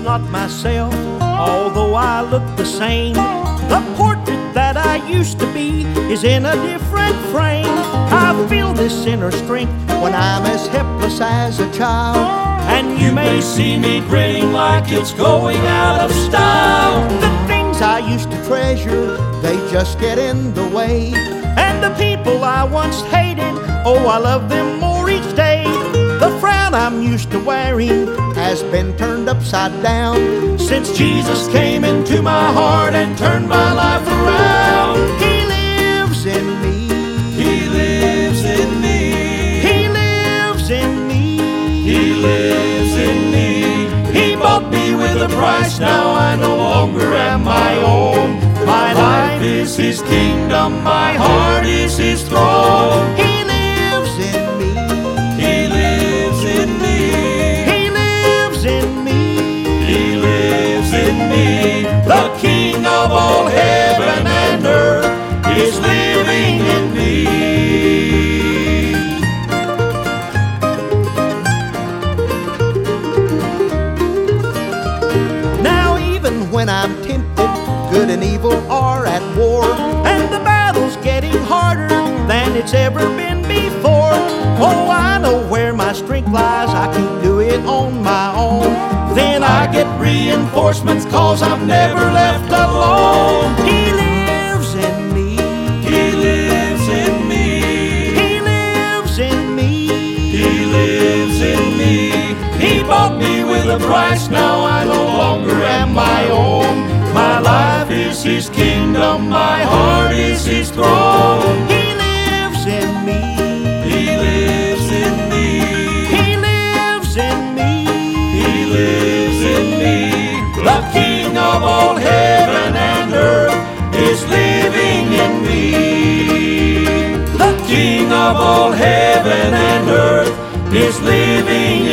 not myself, although I look the same. The portrait that I used to be is in a different frame. I feel this inner strength when I'm as helpless as a child. And you may see me grinning like it's going out of style. The things I used to treasure, they just get in the way. And the people I once hated, oh, I love them more each day. The frown I'm used to wearing has been turned upside down since Jesus came into my heart and turned my life around. He lives in me. He lives in me. He lives in me. He lives in me. He bought me with a price, now I no longer am my own. My life is His kingdom, my heart is His throne. He lives in me. He lives in me. He lives in me. He lives in me. The King of all heaven and earth is living in me. Now even when I'm tempted, good and evil are at war, and the battle's getting harder than it's ever been before. Oh, I know where my strength lies, I can't do it on my own. Then I get reinforcements, 'cause I'm never left alone. He lives in me. He lives in me. He lives in me. He lives in me. He bought me with a price, now I no longer am my own. My life is His kingdom, my heart is His throne. He lives in me. He lives in me. He lives in me. He lives in me. The King of all heaven and earth is living in me. The King of all heaven and earth is living